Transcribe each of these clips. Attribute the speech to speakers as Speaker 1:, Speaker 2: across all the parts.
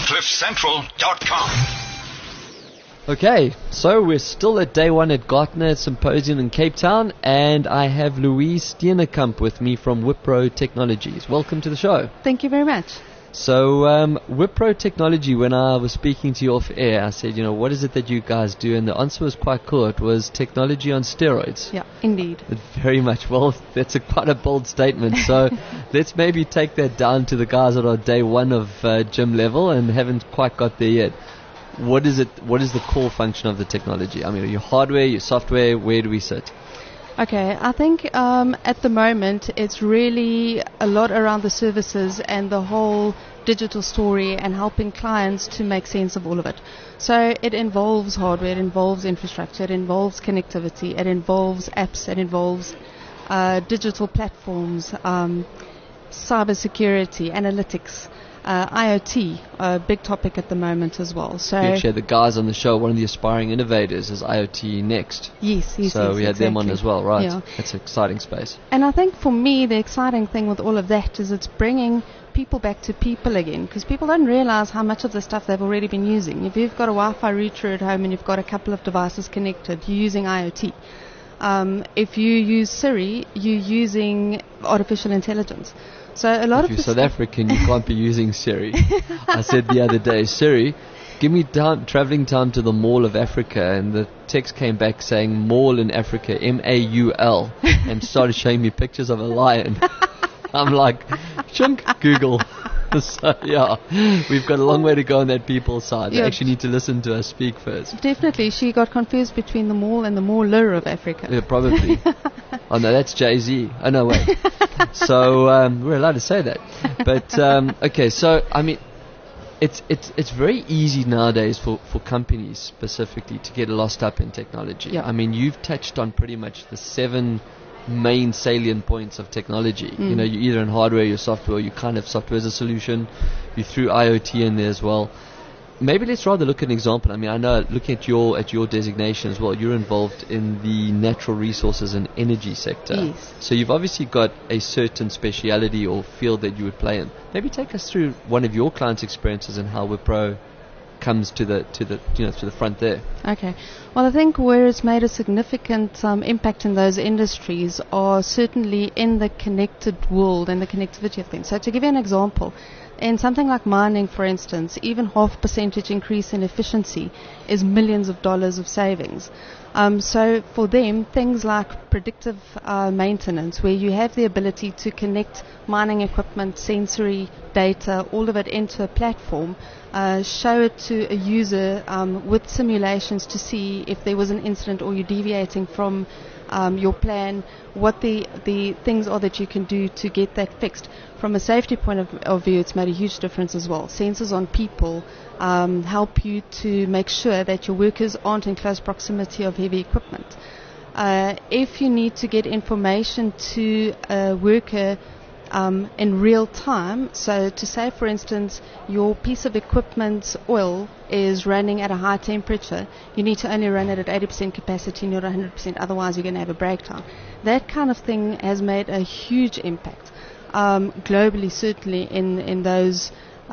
Speaker 1: CliffCentral.com.
Speaker 2: Okay, so we're still at day one at Gartner Symposium in Cape Town, and I have Louise Steenekamp with me from Wipro Technologies. Welcome to the show.
Speaker 3: Thank you very much.
Speaker 2: So, Wipro Technology, when I was speaking to you off air, I said, what is it that you guys do? And the answer was quite cool. It was technology on steroids.
Speaker 3: Yeah, indeed.
Speaker 2: Very much. Well, that's quite a bold statement. So let's maybe take that down to the guys that are day one of gym level and haven't quite got there yet. What is it? What is the core function of the technology? I mean, your hardware, your software, where do we sit?
Speaker 3: Okay, I think at the moment it's really a lot around the services and the whole digital story and helping clients to make sense of all of it. So it involves hardware, it involves infrastructure, it involves connectivity, it involves apps, it involves digital platforms, cybersecurity, analytics. IoT, a big topic at the moment as well. So
Speaker 2: you actually had the guys on the show, one of the aspiring innovators is IoT Next.
Speaker 3: Yes.
Speaker 2: So we had
Speaker 3: exactly.
Speaker 2: them on as well, right?
Speaker 3: Yeah.
Speaker 2: It's an exciting space.
Speaker 3: And I think for me, the exciting thing with all of that is it's bringing people back to people again, because people don't realize how much of the stuff they've already been using. If you've got a Wi-Fi router at home and you've got a couple of devices connected, you're using IoT. If you use Siri, you're using artificial intelligence. So a lot
Speaker 2: if you're South African, you can't be using Siri. I said the other day, Siri, give me traveling time to the Mall of Africa, and the text came back saying Mall in Africa, M-A-U-L, and started showing me pictures of a lion. I'm like, chunk, Google. So yeah, we've got a long way to go on that people's side. They actually need to listen to us speak first.
Speaker 3: Definitely, she got confused between the mall and the Mauler of Africa.
Speaker 2: Yeah, probably. Oh no, that's Jay-Z. Oh no, wait. So we're allowed to say that. But okay, so I mean, it's very easy nowadays for companies specifically to get lost up in technology.
Speaker 3: Yeah.
Speaker 2: I mean, you've touched on pretty much the 7 main salient points of technology. You're either in hardware, your software, you kind of software as a solution. You threw IoT in there as well. Maybe let's rather look at an example. I mean, I know looking at your designation as well, you're involved in the natural resources and energy sector.
Speaker 3: Yes.
Speaker 2: So you've obviously got a certain speciality or field that you would play in. Maybe take us through one of your clients' experiences and how Wipro comes to the front there.
Speaker 3: Okay. Well, I think where it's made a significant impact in those industries are certainly in the connected world and the connectivity of things. So to give you an example, in something like mining, for instance, even half percentage increase in efficiency is millions of dollars of savings. So for them, things like predictive maintenance, where you have the ability to connect mining equipment, sensory data, all of it into a platform, show it to a user with simulations to see if there was an incident or you're deviating from your plan, what the things are that you can do to get that fixed. From a safety point of view, it's made a huge difference as well. Sensors on people help you to make sure that your workers aren't in close proximity of heavy equipment. If you need to get information to a worker in real time, so to say, for instance, your piece of equipment's oil is running at a high temperature, you need to only run it at 80% capacity, not 100%, otherwise you're going to have a breakdown. That kind of thing has made a huge impact globally, certainly in those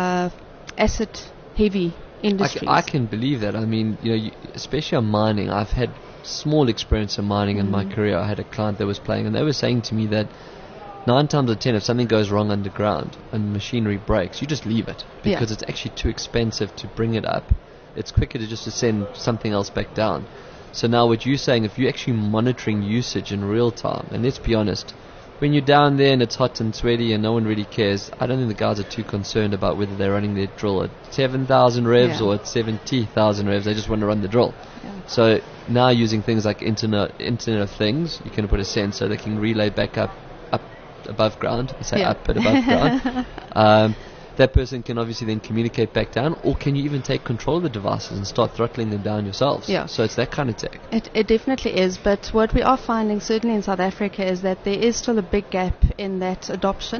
Speaker 3: asset-heavy industries.
Speaker 2: I can believe that. I mean, especially on mining, I've had small experience in mining in my career. I had a client that was playing, and they were saying to me that 9 times out of 10, if something goes wrong underground and machinery breaks, you just leave it because it's actually too expensive to bring it up. It's quicker to just to send something else back down. So now what you're saying, if you're actually monitoring usage in real time, and let's be honest, when you're down there and it's hot and sweaty and no one really cares, I don't think the guys are too concerned about whether they're running their drill at 7,000 revs or at 70,000 revs. They just want to run the drill. Yeah. So now using things like Internet of Things, you can put a sensor that can relay back up above ground, up but above ground. That person can obviously then communicate back down, or can you even take control of the devices and start throttling them down yourselves? Yeah. So it's that kind of tech.
Speaker 3: It definitely is, but what we are finding certainly in South Africa is that there is still a big gap in that adoption.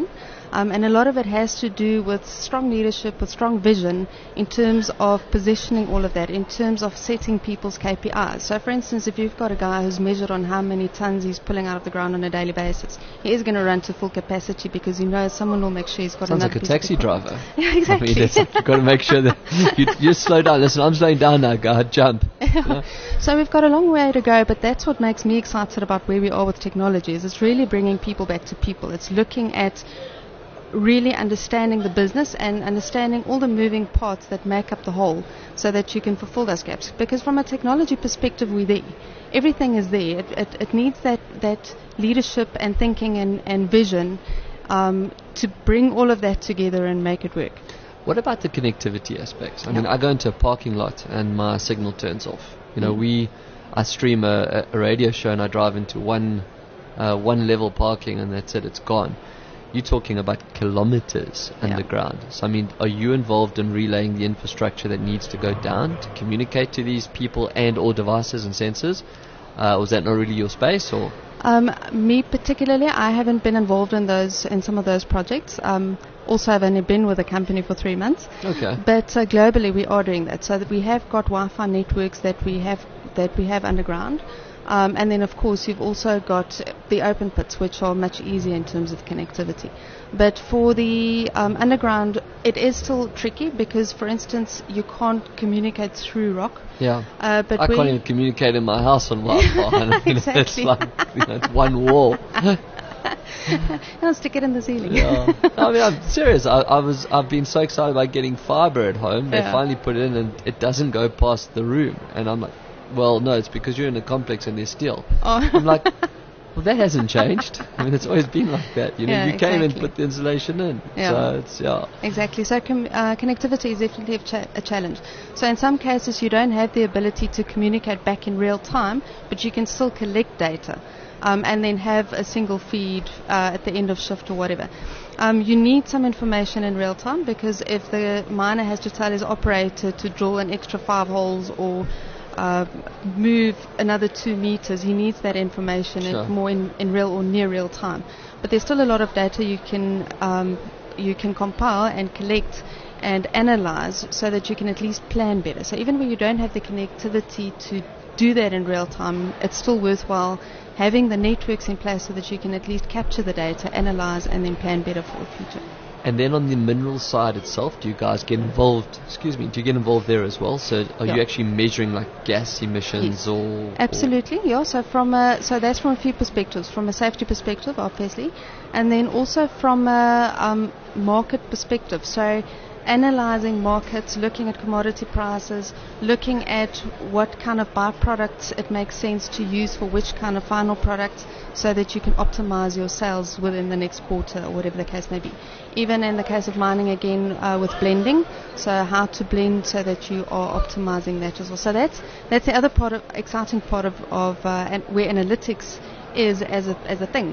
Speaker 3: And a lot of it has to do with strong leadership, with strong vision in terms of positioning all of that, in terms of setting people's KPIs. So, for instance, if you've got a guy who's measured on how many tons he's pulling out of the ground on a daily basis, he is going to run to full capacity because he knows someone will make sure he's got
Speaker 2: Sounds
Speaker 3: another
Speaker 2: like a
Speaker 3: piece of
Speaker 2: taxi
Speaker 3: equipment.
Speaker 2: driver.
Speaker 3: Yeah, exactly.
Speaker 2: I mean, you've got to make sure that you slow down. Listen, I'm slowing down now, guy. Jump. You know?
Speaker 3: So we've got a long way to go, but that's what makes me excited about where we are with technology. Is it's really bringing people back to people. It's looking at really understanding the business and understanding all the moving parts that make up the whole so that you can fulfill those gaps. Because from a technology perspective, we're there. Everything is there. It needs that leadership and thinking and vision to bring all of that together and make it work.
Speaker 2: What about the connectivity aspects? I mean, I go into a parking lot and my signal turns off. You know, I stream a radio show and I drive into one level parking and that's it, it's gone. You're talking about kilometers underground. So, I mean, are you involved in relaying the infrastructure that needs to go down to communicate to these people and or devices and sensors? Or is that not really your space? Or
Speaker 3: me particularly, I haven't been involved in some of those projects. Also, I've only been with the company for 3 months.
Speaker 2: Okay.
Speaker 3: But globally, we are doing that. So that we have got Wi-Fi networks that we have underground. And then, of course, you've also got the open pits, which are much easier in terms of connectivity. But for the underground, it is still tricky because, for instance, you can't communicate through rock.
Speaker 2: Yeah.
Speaker 3: But
Speaker 2: I can't even communicate in my house on Wi-Fi. I mean,
Speaker 3: Exactly.
Speaker 2: it's like it's one wall.
Speaker 3: I'll stick it in the ceiling.
Speaker 2: Yeah. I mean, I'm serious. I've been so excited about getting fiber at home. They
Speaker 3: Yeah.
Speaker 2: finally put it in and it doesn't go past the room. And I'm like, well, no, it's because you're in a complex and there's steel.
Speaker 3: Oh.
Speaker 2: I'm like, well, that hasn't changed. I mean, it's always been like that. You know,
Speaker 3: Yeah,
Speaker 2: you came and
Speaker 3: exactly.
Speaker 2: put the insulation in.
Speaker 3: Yeah.
Speaker 2: So it's,
Speaker 3: Exactly. So connectivity is definitely a challenge. So in some cases, you don't have the ability to communicate back in real time, but you can still collect data. And then have a single feed at the end of shift or whatever. You need some information in real time because if the miner has to tell his operator to drill an extra 5 holes or move another 2 meters, he needs that information more in real or near real time. But there's still a lot of data you can compile and collect and analyze so that you can at least plan better. So even when you don't have the connectivity to do that in real time, it's still worthwhile having the networks in place so that you can at least capture the data, analyze, and then plan better for the future.
Speaker 2: And then on the mineral side itself, do you guys get involved? Do you get involved there as well? So are you actually measuring like gas emissions or?
Speaker 3: Absolutely, yeah. So so that's from a few perspectives. From a safety perspective, obviously, and then also from a market perspective. So analyzing markets, looking at commodity prices, looking at what kind of byproducts it makes sense to use for which kind of final product so that you can optimize your sales within the next quarter or whatever the case may be. Even in the case of mining, again, with blending, so how to blend so that you are optimizing that as well. So that's the other exciting part of where analytics is as a thing.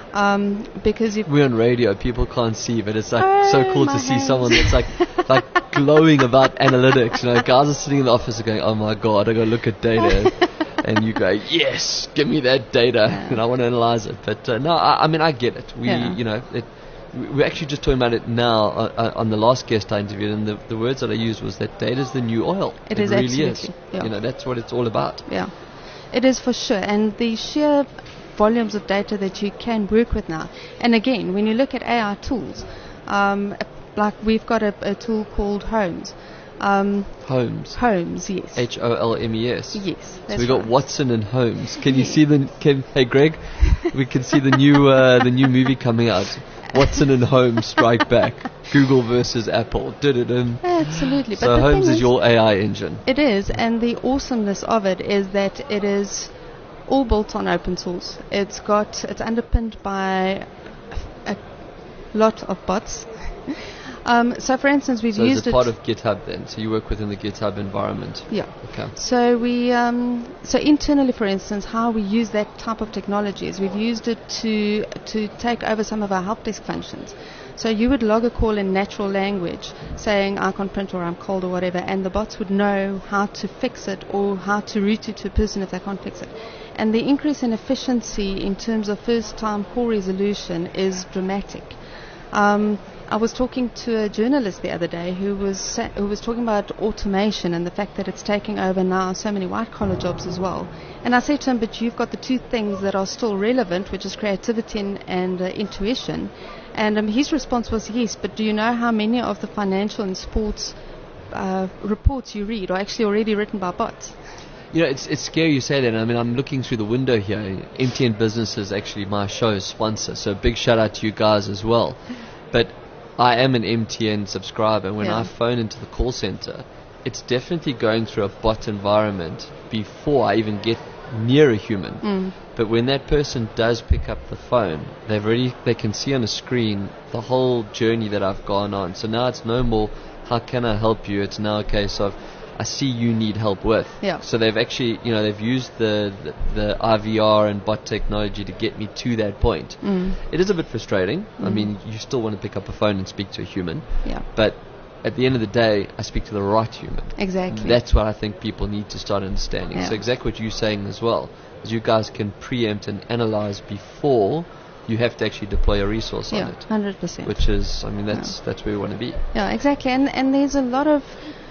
Speaker 3: Because
Speaker 2: we're on radio, people can't see, but it's like so cool to see
Speaker 3: hands.
Speaker 2: someone that's like glowing about analytics. You know, guys are sitting in the office and going, "Oh my god, I gotta look at data," and you go, "Yes, give me that data," and I want to analyze it. But no, I mean, I get it. We're actually just talking about it now on the last guest I interviewed, and the words that I used was that data is the new oil.
Speaker 3: It
Speaker 2: really
Speaker 3: absolutely
Speaker 2: is.
Speaker 3: Yeah.
Speaker 2: You know, that's what it's all about.
Speaker 3: Yeah, it is for sure, and the sheer volumes of data that you can work with now. And again, when you look at AI tools, like we've got a tool called Holmes.
Speaker 2: Holmes,
Speaker 3: yes.
Speaker 2: HOLMES.
Speaker 3: Yes,
Speaker 2: So we got
Speaker 3: right.
Speaker 2: Watson and Holmes. Can you see hey Greg, we can see the new movie coming out. Watson and Holmes Strike Back. Google versus Apple. Dun-dun-dun.
Speaker 3: Absolutely.
Speaker 2: So
Speaker 3: but the
Speaker 2: Holmes
Speaker 3: thing
Speaker 2: is your AI engine.
Speaker 3: It is, and the awesomeness of it is that it is all built on open source. It's underpinned by a lot of bots. So for instance, we've
Speaker 2: So
Speaker 3: used
Speaker 2: it's a part of GitHub then. So you work within the GitHub environment.
Speaker 3: Yeah.
Speaker 2: Okay.
Speaker 3: So we, so internally, for instance, how we use that type of technology is we've used it to take over some of our help desk functions. So you would log a call in natural language saying I can't print or I'm cold or whatever, and the bots would know how to fix it or how to route it to a person if they can't fix it. And the increase in efficiency in terms of first time call resolution is dramatic. I was talking to a journalist the other day who was talking about automation and the fact that it's taking over now so many white-collar jobs as well. And I said to him, but you've got the two things that are still relevant, which is creativity and intuition. And his response was, yes, but do you know how many of the financial and sports reports you read are actually already written by bots?
Speaker 2: It's scary you say that. I mean, I'm looking through the window here. MTN Business is actually my show's sponsor, so big shout out to you guys as well. But I am an MTN subscriber. When I phone into the call center, it's definitely going through a bot environment before I even get near a human. But when that person does pick up the phone, they can see on a screen the whole journey that I've gone on. So now it's no more, how can I help you? It's now a case of, I see you need help with.
Speaker 3: Yeah.
Speaker 2: So they've actually, they've used the IVR and bot technology to get me to that point. It is a bit frustrating. I mean, you still want to pick up a phone and speak to a human.
Speaker 3: Yeah.
Speaker 2: But at the end of the day, I speak to the right human.
Speaker 3: Exactly.
Speaker 2: That's what I think people need to start understanding.
Speaker 3: Yeah.
Speaker 2: So exactly what you're saying as well, is you guys can preempt and analyze before you have to actually deploy a resource on it.
Speaker 3: 100%.
Speaker 2: Which is, I mean, that's where we want to be.
Speaker 3: Yeah, exactly. And there's a lot of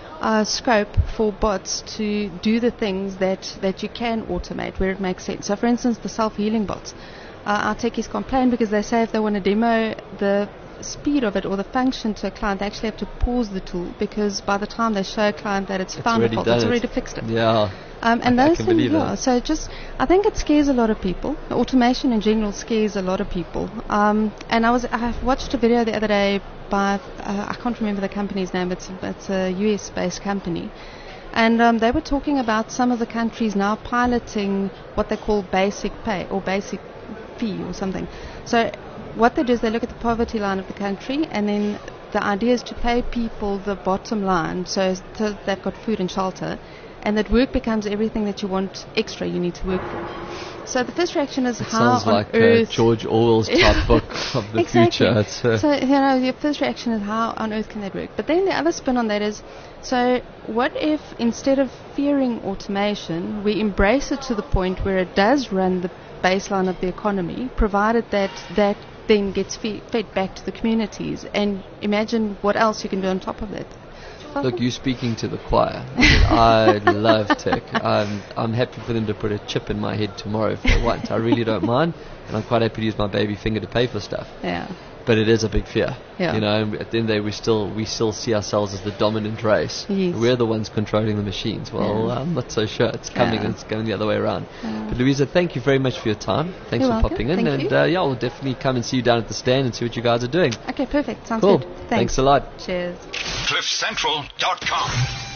Speaker 3: scope for bots to do the things that you can automate where it makes sense. So, for instance, the self-healing bots. Our techies complain because they say if they want to demo the speed of it or the function to a client, they actually have to pause the tool because by the time they show a client that it's found a fault, it's already fixed it.
Speaker 2: Yeah.
Speaker 3: And those
Speaker 2: can
Speaker 3: things,
Speaker 2: believe that.
Speaker 3: So I think it scares a lot of people. Automation in general scares a lot of people. And I watched a video the other day by I can't remember the company's name. It's a US-based company, and they were talking about some of the countries now piloting what they call basic pay or basic fee or something. So what they do is they look at the poverty line of the country, and then the idea is to pay people the bottom line, so they've got food and shelter. And that work becomes everything that you want extra you need to work for. So the first reaction is how
Speaker 2: sounds
Speaker 3: on
Speaker 2: like
Speaker 3: earth...
Speaker 2: George Orwell's type book of the
Speaker 3: exactly.
Speaker 2: future.
Speaker 3: So, your first reaction is how on earth can that work? But then the other spin on that is, so what if instead of fearing automation, we embrace it to the point where it does run the baseline of the economy, provided that then gets fed back to the communities, and imagine what else you can do on top of that.
Speaker 2: Look, you're speaking to the choir. I love tech. I'm happy for them to put a chip in my head tomorrow if they want. I really don't mind, and I'm quite happy to use my baby finger to pay for stuff.
Speaker 3: Yeah.
Speaker 2: But it is a big fear.
Speaker 3: Yeah.
Speaker 2: At the end of the day, we still see ourselves as the dominant race.
Speaker 3: Yes.
Speaker 2: We're the ones controlling the machines. Well, I'm not so sure. It's coming and it's going the other way around. But Louisa, thank you very much for your time. Thanks
Speaker 3: You're
Speaker 2: for
Speaker 3: welcome.
Speaker 2: popping in.
Speaker 3: Thank
Speaker 2: and
Speaker 3: you.
Speaker 2: we'll definitely come and see you down at the stand and see what you guys are doing.
Speaker 3: Okay, perfect. Sounds
Speaker 2: Cool.
Speaker 3: good.
Speaker 2: Thanks a lot.
Speaker 3: Cheers.
Speaker 1: CliffCentral.com